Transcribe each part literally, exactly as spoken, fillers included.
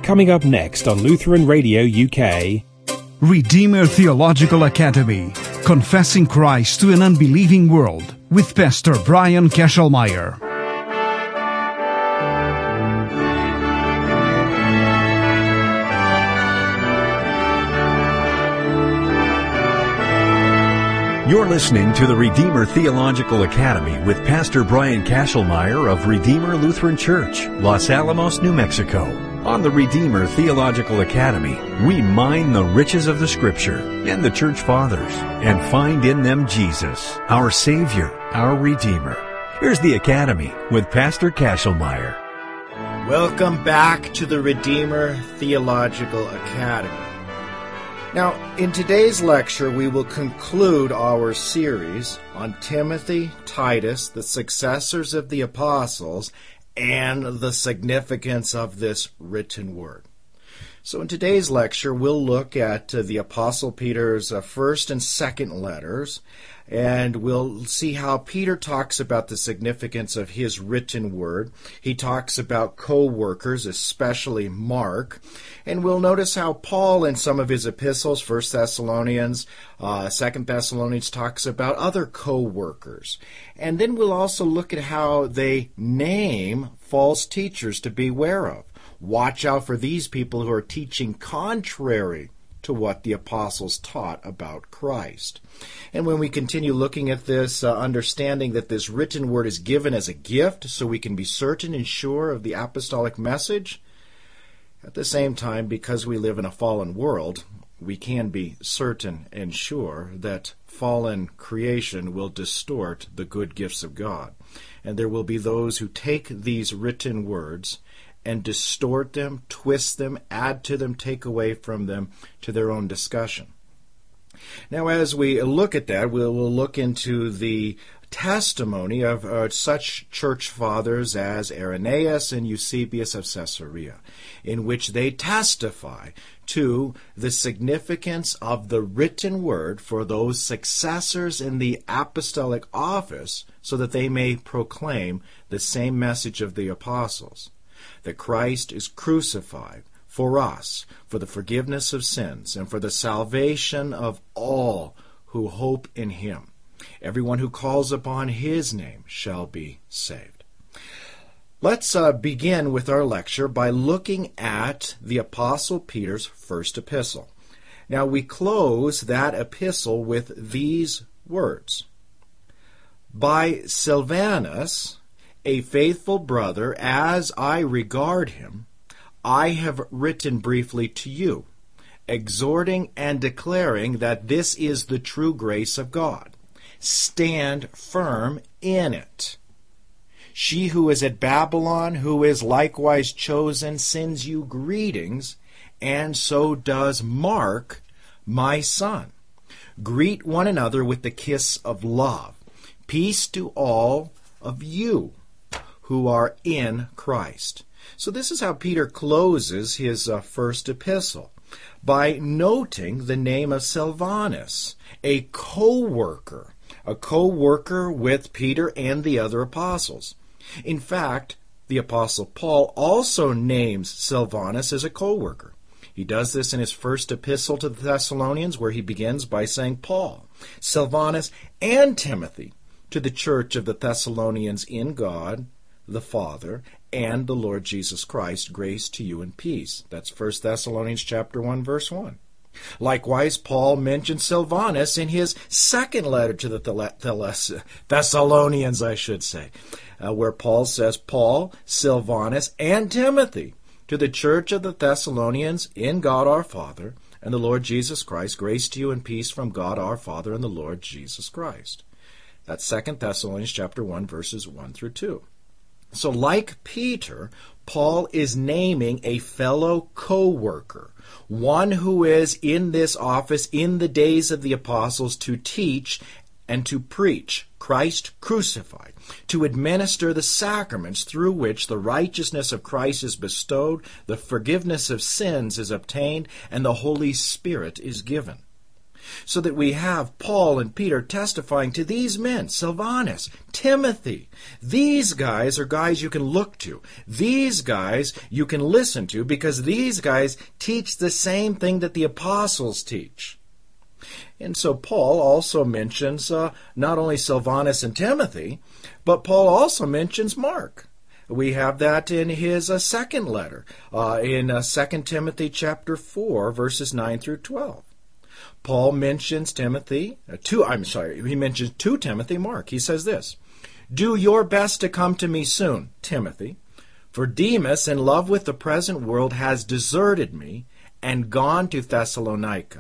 Coming up next on Lutheran Radio U K. Redeemer Theological Academy, Confessing Christ to an Unbelieving World, with Pastor Brian Kesselmeyer. You're listening to the Redeemer Theological Academy with Pastor Brian Kesselmeyer of Redeemer Lutheran Church, Los Alamos, New Mexico. On the Redeemer Theological Academy, we mine the riches of the Scripture and the Church Fathers and find in them Jesus, our Savior, our Redeemer. Here's the Academy with Pastor Kesselmeyer. Welcome back to the Redeemer Theological Academy. Now, in today's lecture, we will conclude our series on Timothy, Titus, the successors of the apostles, and the significance of this written word. So in today's lecture, we'll look at uh, the Apostle Peter's uh, first and second letters, and we'll see how Peter talks about the significance of his written word. He talks about co-workers, especially Mark, and we'll notice how Paul in some of his epistles, First Thessalonians, uh, Second Thessalonians, talks about other co-workers. And then we'll also look at how they name false teachers to beware of. Watch out for these people who are teaching contrary to what the apostles taught about Christ. And when we continue looking at this, uh, understanding that this written word is given as a gift so we can be certain and sure of the apostolic message, at the same time, because we live in a fallen world, we can be certain and sure that fallen creation will distort the good gifts of God. And there will be those who take these written words and distort them, twist them, add to them, take away from them to their own discussion. Now, as we look at that, we'll, we'll look into the testimony of uh, such church fathers as Irenaeus and Eusebius of Caesarea, in which they testify to the significance of the written word for those successors in the apostolic office, so that they may proclaim the same message of the apostles, that Christ is crucified for us, for the forgiveness of sins, and for the salvation of all who hope in Him. Everyone who calls upon His name shall be saved. Let's uh, begin with our lecture by looking at the Apostle Peter's first epistle. Now, we close that epistle with these words: By Silvanus, a faithful brother, as I regard him, I have written briefly to you, exhorting and declaring that this is the true grace of God. Stand firm in it. She who is at Babylon, who is likewise chosen, sends you greetings, and so does Mark, my son. Greet one another with the kiss of love. Peace to all of you who are in Christ. So this is how Peter closes his uh, first epistle, by noting the name of Silvanus, a co-worker, a co-worker with Peter and the other apostles. In fact, the Apostle Paul also names Silvanus as a co-worker. He does this in his first epistle to the Thessalonians, where he begins by saying, Paul, Silvanus, and Timothy, to the church of the Thessalonians in God, the Father, and the Lord Jesus Christ, grace to you and peace. That's First Thessalonians chapter one, verse one. Likewise, Paul mentions Silvanus in his second letter to the Thessalonians, I should say, uh, where Paul says, Paul, Silvanus, and Timothy, to the church of the Thessalonians in God our Father, and the Lord Jesus Christ, grace to you and peace from God our Father and the Lord Jesus Christ. That's Second Thessalonians chapter one, verses one through two. So like Peter, Paul is naming a fellow co-worker, one who is in this office in the days of the apostles to teach and to preach Christ crucified, to administer the sacraments through which the righteousness of Christ is bestowed, the forgiveness of sins is obtained, and the Holy Spirit is given. So that we have Paul and Peter testifying to these men, Silvanus, Timothy. These guys are guys you can look to. These guys you can listen to, because these guys teach the same thing that the apostles teach. And so Paul also mentions uh, not only Silvanus and Timothy, but Paul also mentions Mark. We have that in his uh, second letter, uh, in uh, Second Timothy chapter four, verses nine through twelve. Paul mentions Timothy, uh, to, I'm sorry, he mentions to Timothy Mark. He says this, "Do your best to come to me soon, Timothy, for Demas, in love with the present world, has deserted me and gone to Thessalonica.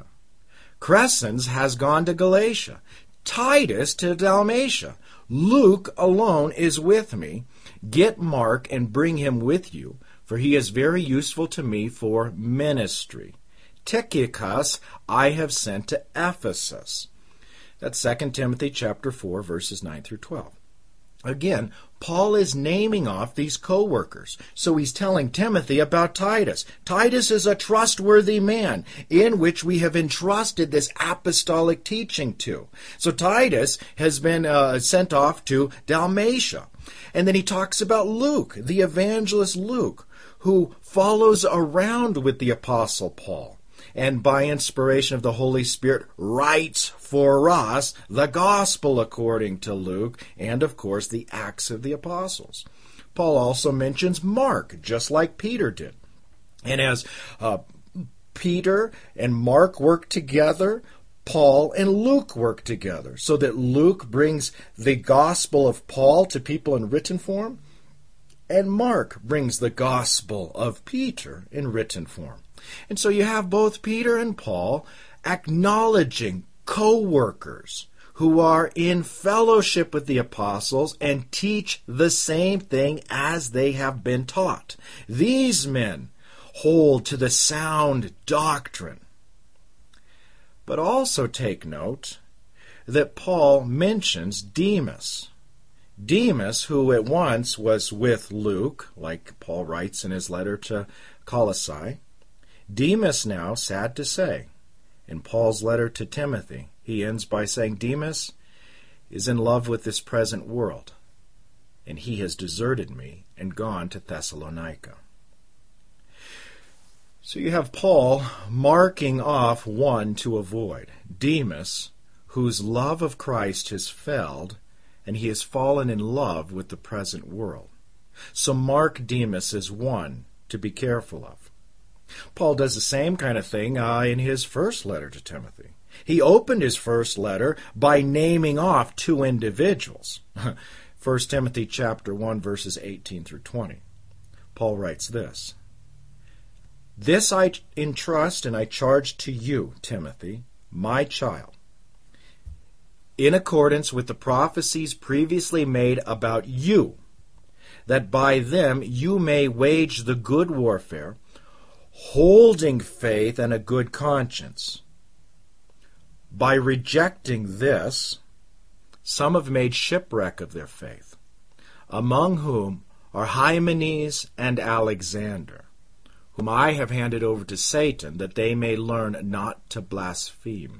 Crescens has gone to Galatia, Titus to Dalmatia. Luke alone is with me. Get Mark and bring him with you, for he is very useful to me for ministry. Tychicus I have sent to Ephesus." That's Second Timothy chapter four, verses nine through twelve. Again, Paul is naming off these co-workers. So he's telling Timothy about Titus. Titus is a trustworthy man in which we have entrusted this apostolic teaching to. So Titus has been uh, sent off to Dalmatia. And then he talks about Luke, the evangelist Luke, who follows around with the apostle Paul, and by inspiration of the Holy Spirit writes for us the gospel according to Luke, and of course the Acts of the Apostles. Paul also mentions Mark, just like Peter did. And as uh, Peter and Mark work together, Paul and Luke work together, so that Luke brings the gospel of Paul to people in written form, and Mark brings the gospel of Peter in written form. And so you have both Peter and Paul acknowledging co-workers who are in fellowship with the apostles and teach the same thing as they have been taught. These men hold to the sound doctrine. But also take note that Paul mentions Demas. Demas, who at once was with Luke, like Paul writes in his letter to Colossae. Demas now, sad to say, in Paul's letter to Timothy, he ends by saying, Demas is in love with this present world, and he has deserted me and gone to Thessalonica. So you have Paul marking off one to avoid, Demas, whose love of Christ has failed, and he has fallen in love with the present world. So mark Demas as one to be careful of. Paul does the same kind of thing uh, in his first letter to Timothy. He opened his first letter by naming off two individuals. First Timothy chapter one, verses eighteen through twenty. Paul writes this, "This I entrust and I charge to you, Timothy, my child, in accordance with the prophecies previously made about you, that by them you may wage the good warfare, holding faith and a good conscience. By rejecting this, some have made shipwreck of their faith, among whom are Hymenaeus and Alexander, whom I have handed over to Satan, that they may learn not to blaspheme."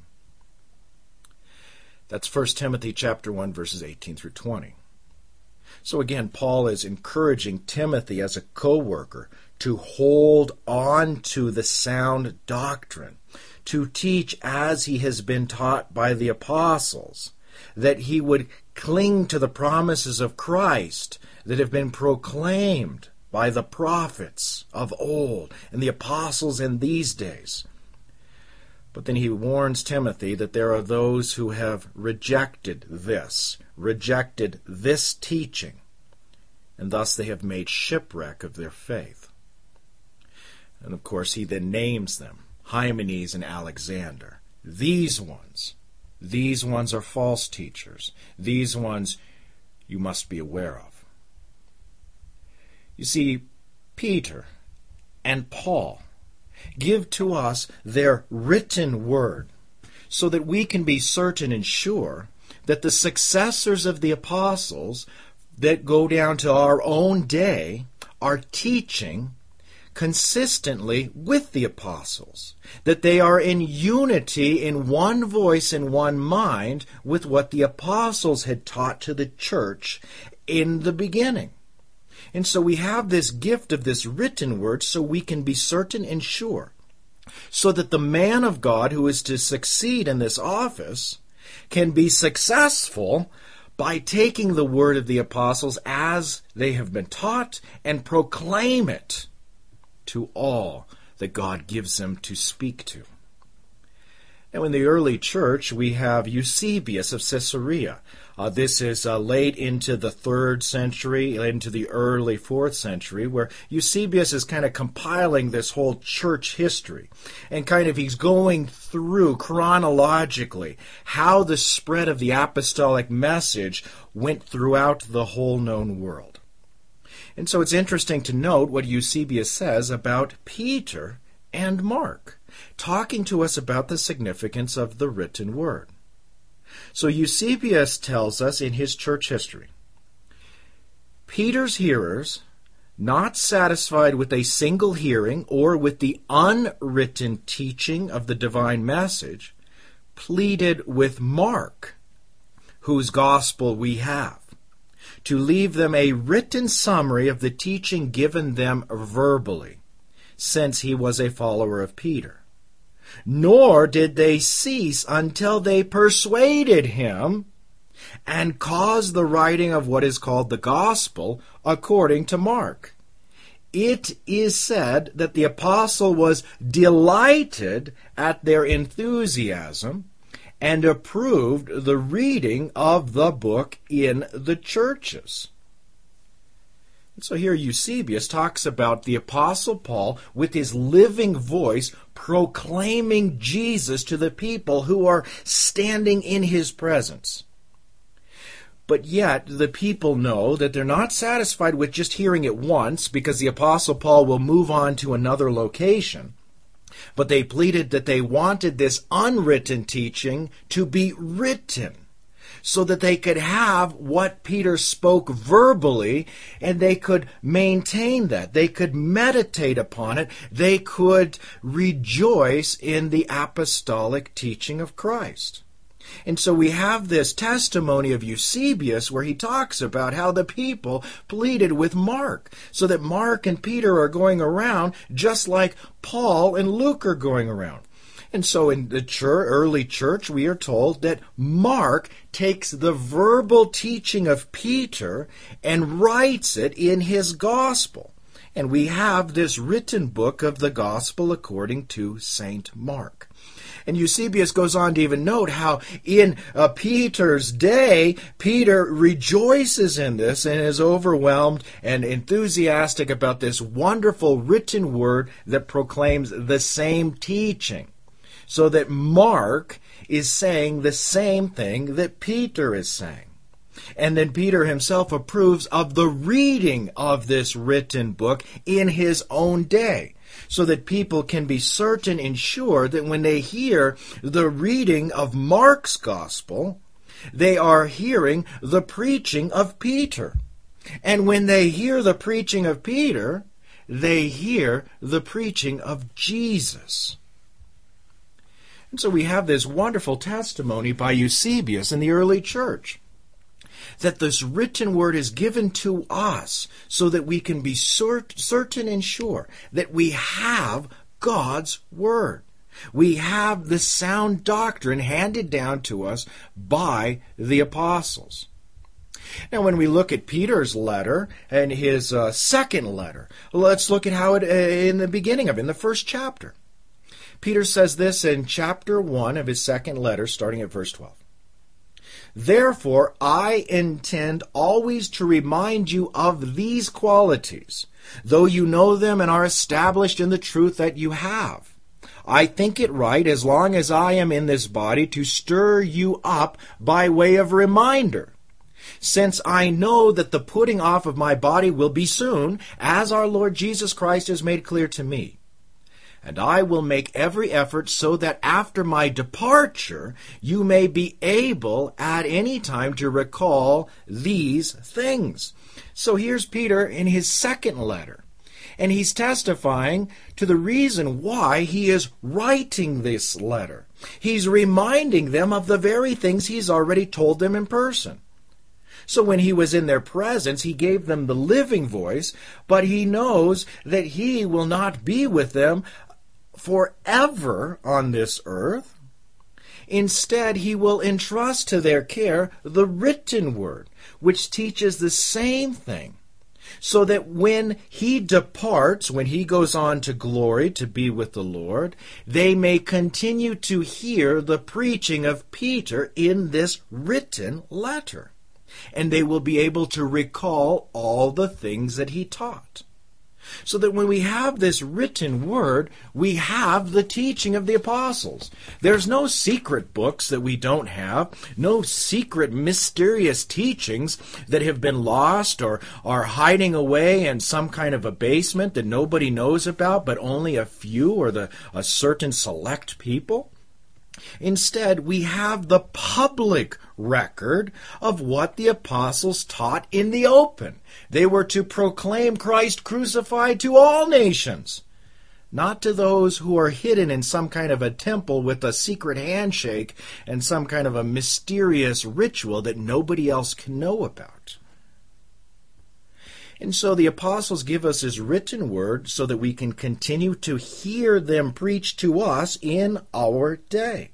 That's First Timothy chapter one, verses eighteen through twenty. So again, Paul is encouraging Timothy as a co-worker to hold on to the sound doctrine, to teach as he has been taught by the apostles, that he would cling to the promises of Christ that have been proclaimed by the prophets of old and the apostles in these days. But then he warns Timothy that there are those who have rejected this, rejected this teaching, and thus they have made shipwreck of their faith. And of course he then names them, Hymenaeus and Alexander. These ones, these ones are false teachers. These ones you must be aware of. You see, Peter and Paul give to us their written word so that we can be certain and sure that the successors of the apostles that go down to our own day are teaching consistently with the apostles, that they are in unity, in one voice, in one mind, with what the apostles had taught to the church in the beginning. And so we have this gift of this written word so we can be certain and sure, so that the man of God who is to succeed in this office can be successful by taking the word of the apostles as they have been taught and proclaim it to all that God gives them to speak to. Now, in the early church, we have Eusebius of Caesarea. Uh, this is uh, late into the third century, into the early fourth century, where Eusebius is kind of compiling this whole church history. And kind of he's going through chronologically how the spread of the apostolic message went throughout the whole known world. And so it's interesting to note what Eusebius says about Peter and Mark, talking to us about the significance of the written word. So Eusebius tells us in his church history, Peter's hearers, not satisfied with a single hearing or with the unwritten teaching of the divine message, pleaded with Mark, whose gospel we have, to leave them a written summary of the teaching given them verbally, since he was a follower of Peter. Nor did they cease until they persuaded him and caused the writing of what is called the gospel according to Mark. It is said that the apostle was delighted at their enthusiasm and approved the reading of the book in the churches. And so here Eusebius talks about the Apostle Paul with his living voice proclaiming Jesus to the people who are standing in his presence. But yet the people know that they're not satisfied with just hearing it once, because the Apostle Paul will move on to another location. But they pleaded that they wanted this unwritten teaching to be written, so that they could have what Peter spoke verbally, and they could maintain that. They could meditate upon it. They could rejoice in the apostolic teaching of Christ. And so we have this testimony of Eusebius where he talks about how the people pleaded with Mark, so that Mark and Peter are going around just like Paul and Luke are going around. And so in the church, early church, we are told that Mark takes the verbal teaching of Peter and writes it in his gospel. And we have this written book of the gospel according to Saint Mark. And Eusebius goes on to even note how in uh, Peter's day, Peter rejoices in this and is overwhelmed and enthusiastic about this wonderful written word that proclaims the same teaching. So that Mark is saying the same thing that Peter is saying. And then Peter himself approves of the reading of this written book in his own day, so that people can be certain and sure that when they hear the reading of Mark's gospel, they are hearing the preaching of Peter. And when they hear the preaching of Peter, they hear the preaching of Jesus. And so we have this wonderful testimony by Eusebius in the early church, that this written word is given to us so that we can be cert- certain and sure that we have God's word. We have the sound doctrine handed down to us by the apostles. Now, when we look at Peter's letter and his uh, second letter, let's look at how it, uh, in the beginning of it, in the first chapter. Peter says this in chapter one of his second letter, starting at verse twelve. Therefore, I intend always to remind you of these qualities, though you know them and are established in the truth that you have. I think it right, as long as I am in this body, to stir you up by way of reminder, since I know that the putting off of my body will be soon, as our Lord Jesus Christ has made clear to me. And I will make every effort so that after my departure you may be able at any time to recall these things. So here's Peter in his second letter. And he's testifying to the reason why he is writing this letter. He's reminding them of the very things he's already told them in person. So when he was in their presence, he gave them the living voice, but he knows that he will not be with them forever on this earth. Instead, he will entrust to their care the written word, which teaches the same thing, so that when he departs, when he goes on to glory to be with the Lord, they may continue to hear the preaching of Peter in this written letter, and they will be able to recall all the things that he taught. So that when we have this written word, we have the teaching of the apostles. There's no secret books that we don't have, no secret mysterious teachings that have been lost or are hiding away in some kind of a basement that nobody knows about, but only a few or the a certain select people. Instead, we have the public record of what the apostles taught in the open. They were to proclaim Christ crucified to all nations, not to those who are hidden in some kind of a temple with a secret handshake and some kind of a mysterious ritual that nobody else can know about. And so the apostles give us his written word so that we can continue to hear them preach to us in our day.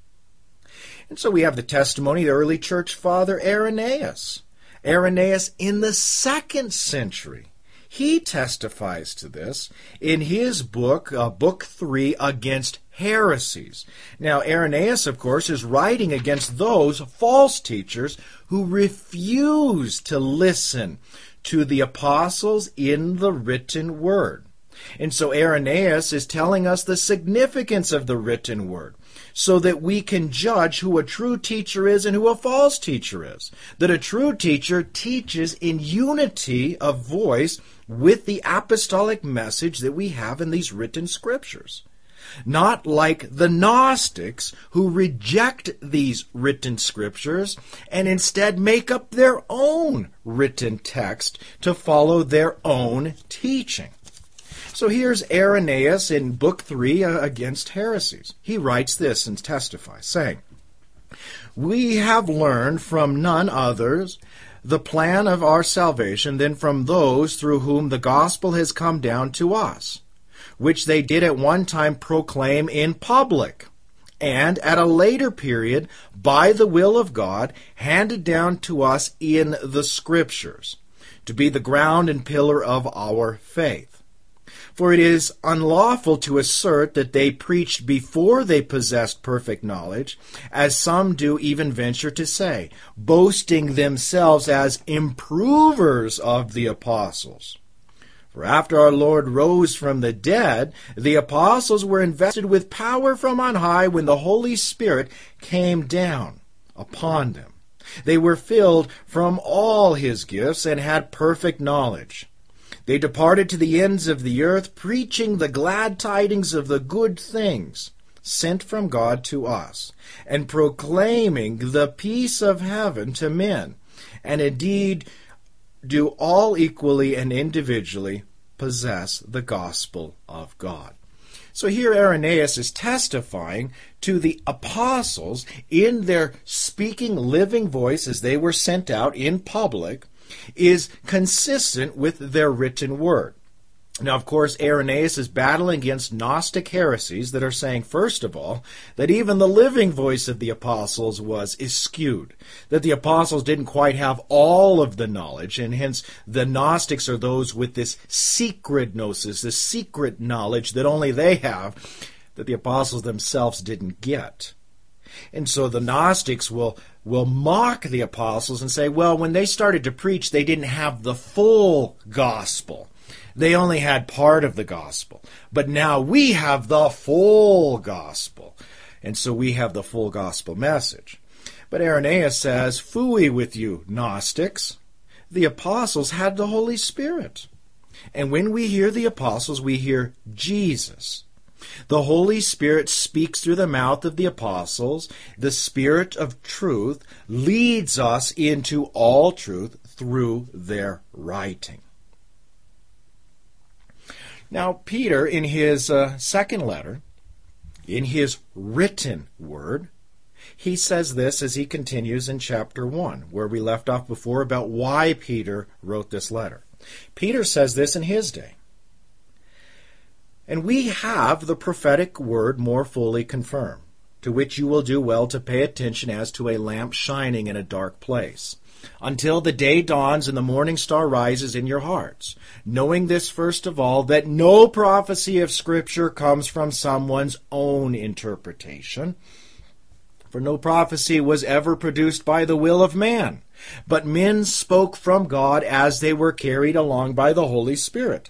And so we have the testimony of the early church father Irenaeus. Irenaeus in the second century. He testifies to this in his book, uh, Book three, Against Heresies. Now, Irenaeus, of course, is writing against those false teachers who refuse to listen to the apostles in the written word. And so Irenaeus is telling us the significance of the written word, so that we can judge who a true teacher is and who a false teacher is. That a true teacher teaches in unity of voice with the apostolic message that we have in these written scriptures. Not like the Gnostics, who reject these written scriptures and instead make up their own written text to follow their own teaching. So here's Irenaeus in Book three, uh, Against Heresies. He writes this and testifies, saying, "We have learned from none others the plan of our salvation than from those through whom the gospel has come down to us, which they did at one time proclaim in public, and at a later period, by the will of God, handed down to us in the Scriptures, to be the ground and pillar of our faith. For it is unlawful to assert that they preached before they possessed perfect knowledge, as some do even venture to say, boasting themselves as improvers of the apostles. For after our Lord rose from the dead, the apostles were invested with power from on high when the Holy Spirit came down upon them. They were filled from all his gifts and had perfect knowledge. They departed to the ends of the earth, preaching the glad tidings of the good things sent from God to us, and proclaiming the peace of heaven to men, and indeed do all equally and individually possess the gospel of God." So here Irenaeus is testifying to the apostles in their speaking living voice as they were sent out in public is consistent with their written word. Now, of course, Irenaeus is battling against Gnostic heresies that are saying, first of all, that even the living voice of the apostles was skewed, that the apostles didn't quite have all of the knowledge, and hence the Gnostics are those with this secret gnosis, this secret knowledge that only they have, that the apostles themselves didn't get. And so the Gnostics will will mock the apostles and say, well, when they started to preach, they didn't have the full gospel. They only had part of the gospel. But now we have the full gospel. And so we have the full gospel message. But Irenaeus says, phooey with you, Gnostics. The apostles had the Holy Spirit. And when we hear the apostles, we hear Jesus. The Holy Spirit speaks through the mouth of the apostles. The Spirit of truth leads us into all truth through their writing. Now, Peter, in his uh, second letter, in his written word, he says this as he continues in chapter one, where we left off before about why Peter wrote this letter. Peter says this in his day. And we have the prophetic word more fully confirmed, to which you will do well to pay attention as to a lamp shining in a dark place, until the day dawns and the morning star rises in your hearts, knowing this first of all, that no prophecy of Scripture comes from someone's own interpretation. For no prophecy was ever produced by the will of man, but men spoke from God as they were carried along by the Holy Spirit.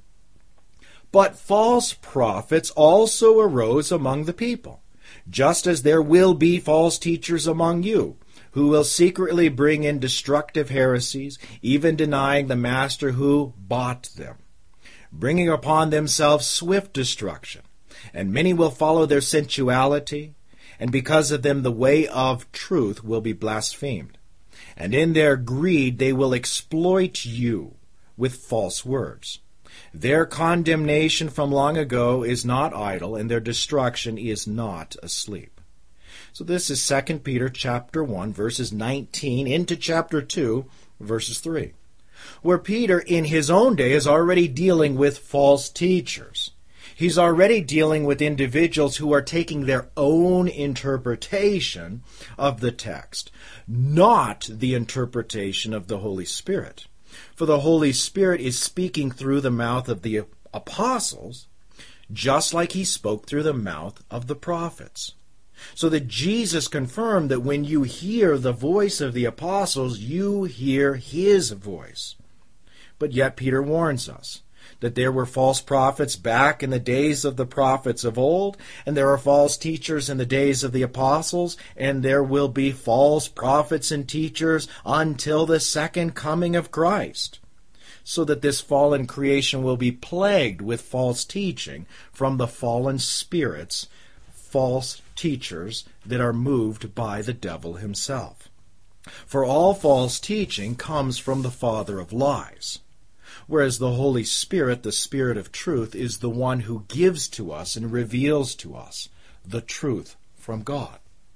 But false prophets also arose among the people, just as there will be false teachers among you, who will secretly bring in destructive heresies, even denying the master who bought them, bringing upon themselves swift destruction. And many will follow their sensuality, and because of them the way of truth will be blasphemed. And in their greed they will exploit you with false words. Their condemnation from long ago is not idle, and their destruction is not asleep. So this is Second Peter chapter one, verses nineteen, into chapter two, verses three, where Peter in his own day is already dealing with false teachers. He's already dealing with individuals who are taking their own interpretation of the text, not the interpretation of the Holy Spirit. For the Holy Spirit is speaking through the mouth of the apostles, just like he spoke through the mouth of the prophets. So that Jesus confirmed that when you hear the voice of the apostles, you hear his voice. But yet Peter warns us that there were false prophets back in the days of the prophets of old, and there are false teachers in the days of the apostles, and there will be false prophets and teachers until the second coming of Christ, so that this fallen creation will be plagued with false teaching from the fallen spirits, false teachers that are moved by the devil himself. For all false teaching comes from the father of lies, whereas the Holy Spirit, the Spirit of truth, is the one who gives to us and reveals to us the truth from God.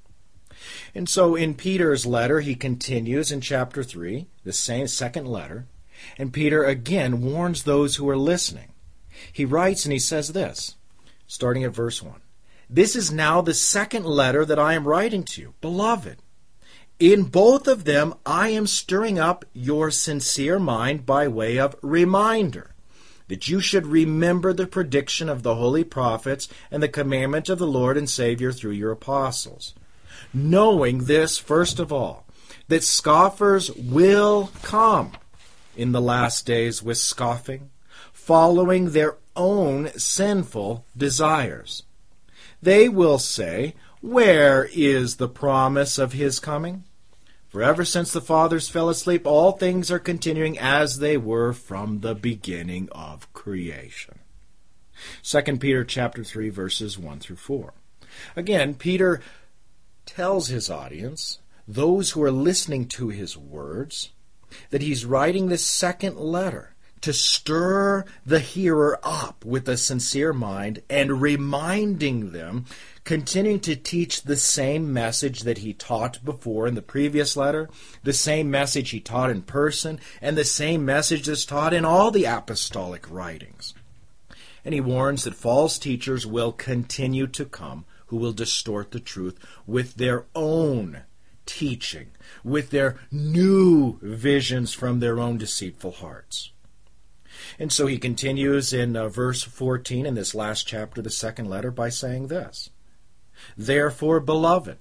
And so in Peter's letter, he continues in chapter three, the same second letter, and Peter again warns those who are listening. He writes and he says this, starting at verse one, "This is now the second letter that I am writing to you, beloved. In both of them, I am stirring up your sincere mind by way of reminder, that you should remember the prediction of the holy prophets and the commandment of the Lord and Savior through your apostles. Knowing this, first of all, that scoffers will come in the last days with scoffing, following their own sinful desires. They will say, 'Where is the promise of his coming?' For ever since the fathers fell asleep, all things are continuing as they were from the beginning of creation." Second Peter chapter three, verses one through four. Again, Peter tells his audience, those who are listening to his words, that he's writing this second letter to stir the hearer up with a sincere mind and reminding them, continuing to teach the same message that he taught before in the previous letter, the same message he taught in person, and the same message that's taught in all the apostolic writings. And he warns that false teachers will continue to come who will distort the truth with their own teaching, with their new visions from their own deceitful hearts. And so he continues in uh, verse fourteen in this last chapter, the second letter, by saying this, "Therefore, beloved,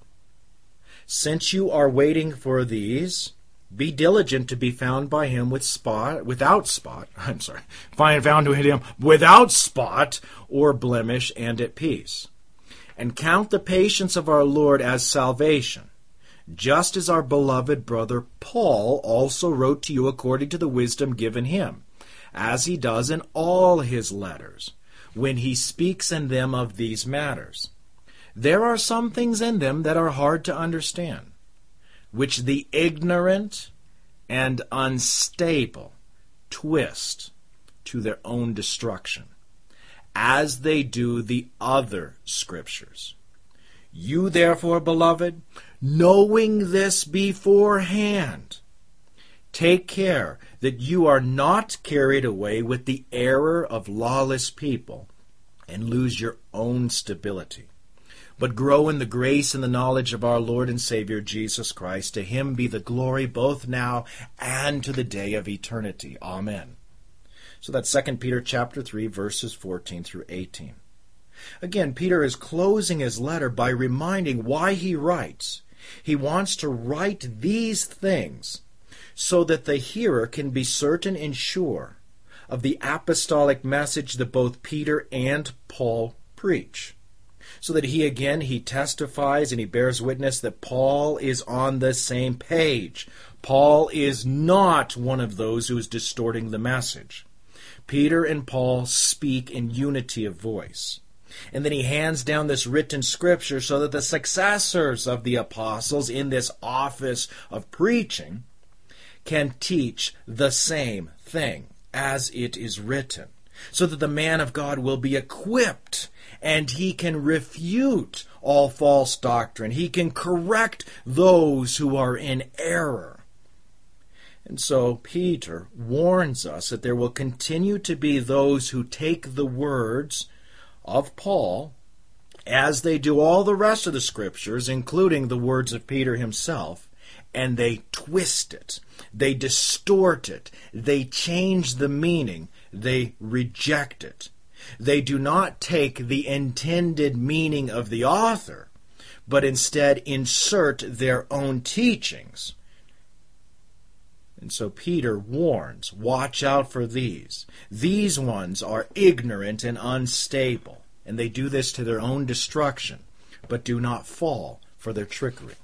since you are waiting for these, be diligent to be found by him with spot, without spot, I'm sorry, find found to him without spot or blemish and at peace. And count the patience of our Lord as salvation, just as our beloved brother Paul also wrote to you according to the wisdom given him, as he does in all his letters, when he speaks in them of these matters. There are some things in them that are hard to understand, which the ignorant and unstable twist to their own destruction, as they do the other Scriptures. You therefore, beloved, knowing this beforehand, take care that you are not carried away with the error of lawless people and lose your own stability, but grow in the grace and the knowledge of our Lord and Savior Jesus Christ. To him be the glory both now and to the day of eternity. Amen. So that's Second Peter chapter three, verses fourteen through eighteen. Again, Peter is closing his letter by reminding why he writes. He wants to write these things so that the hearer can be certain and sure of the apostolic message that both Peter and Paul preach. So that he again, he testifies and he bears witness that Paul is on the same page. Paul is not one of those who is distorting the message. Peter and Paul speak in unity of voice. And then he hands down this written scripture so that the successors of the apostles in this office of preaching can teach the same thing as it is written, so that the man of God will be equipped and he can refute all false doctrine. He can correct those who are in error. And so Peter warns us that there will continue to be those who take the words of Paul, as they do all the rest of the Scriptures, including the words of Peter himself, and they twist it, they distort it, they change the meaning, they reject it. They do not take the intended meaning of the author, but instead insert their own teachings. And so Peter warns, watch out for these. These ones are ignorant and unstable, and they do this to their own destruction, but do not fall for their trickery.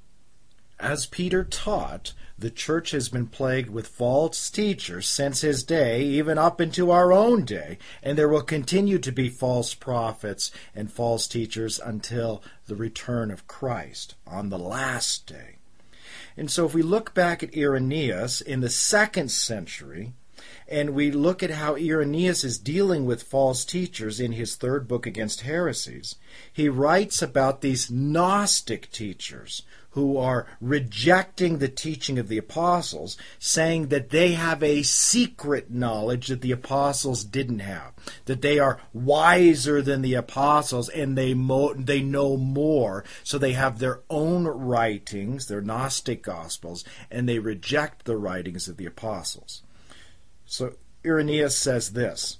As Peter taught, the church has been plagued with false teachers since his day, even up into our own day, and there will continue to be false prophets and false teachers until the return of Christ on the last day. And so if we look back at Irenaeus in the second century, and we look at how Irenaeus is dealing with false teachers in his third book against heresies, he writes about these Gnostic teachers who are rejecting the teaching of the apostles, saying that they have a secret knowledge that the apostles didn't have, that they are wiser than the apostles and they mo- they know more, so they have their own writings, their Gnostic Gospels, and they reject the writings of the apostles. So Irenaeus says this: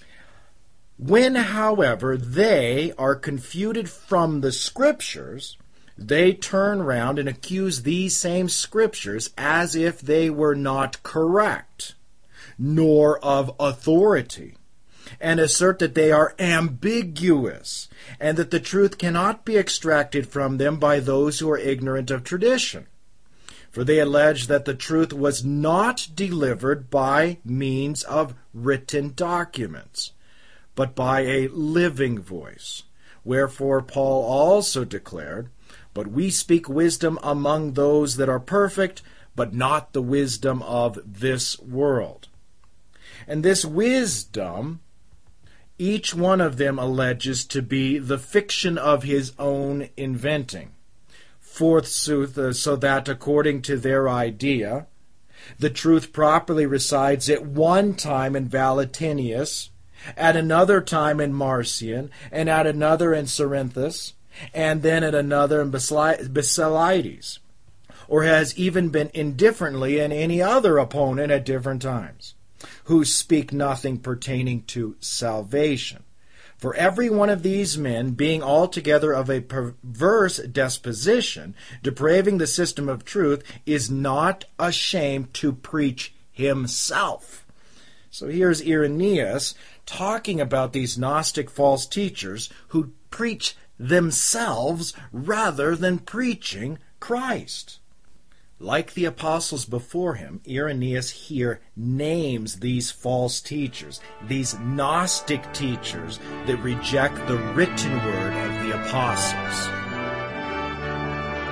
when, however, they are confuted from the Scriptures, they turn round and accuse these same Scriptures as if they were not correct, nor of authority, and assert that they are ambiguous, and that the truth cannot be extracted from them by those who are ignorant of tradition. For they allege that the truth was not delivered by means of written documents, but by a living voice. Wherefore Paul also declared, but we speak wisdom among those that are perfect, but not the wisdom of this world. And this wisdom, each one of them alleges to be the fiction of his own inventing. Forsooth, uh, so that according to their idea, the truth properly resides at one time in Valentinius, at another time in Marcion, and at another in Cerinthus, and then at another in Basilides, or has even been indifferently in any other opponent at different times, who speak nothing pertaining to salvation. For every one of these men, being altogether of a perverse disposition, depraving the system of truth, is not ashamed to preach himself. So here's Irenaeus talking about these Gnostic false teachers who preach themselves rather than preaching Christ. Like the apostles before him, Irenaeus here names these false teachers, these Gnostic teachers that reject the written word of the apostles.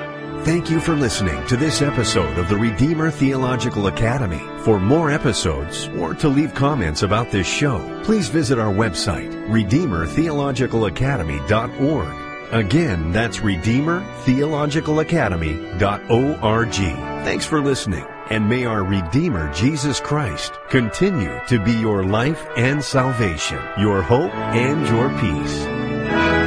Thank you for listening to this episode of the Redeemer Theological Academy. For more episodes or to leave comments about this show, please visit our website, redeemer theological academy dot org. Again, that's redeemer theological academy dot org. Thanks for listening, and may our Redeemer Jesus Christ continue to be your life and salvation, your hope and your peace.